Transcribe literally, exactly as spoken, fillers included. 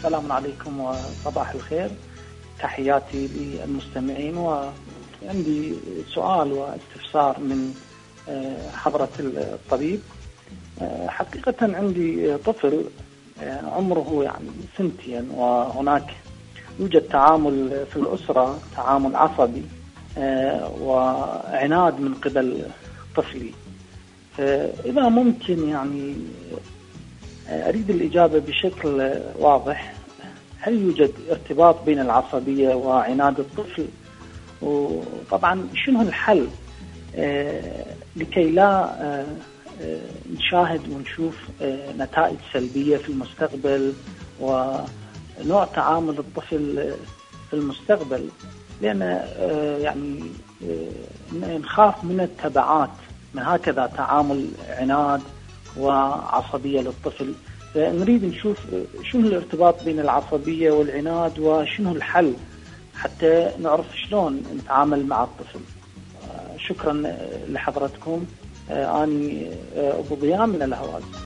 السلام عليكم وصباح الخير. تحياتي للمستمعين، وعندي سؤال واستفسار من حضرة الطبيب. حقيقة عندي طفل عمره يعني سنتين، وهناك يوجد تعامل في الأسرة، تعامل عصبي وعناد من قبل طفلي. فإذا ممكن يعني أريد الإجابة بشكل واضح، هل يوجد ارتباط بين العصبية وعناد الطفل؟ وطبعا شنو الحل لكي لا نشاهد ونشوف نتائج سلبية في المستقبل ونوع تعامل الطفل في المستقبل، لأن يعني نخاف من التبعات من هكذا تعامل عناد وعصبية للطفل. نريد نشوف شنو الارتباط بين العصبية والعناد وشنو الحل حتى نعرف شلون نتعامل مع الطفل. شكرا لحضرتكم. أني أبو ضياء من الهواز.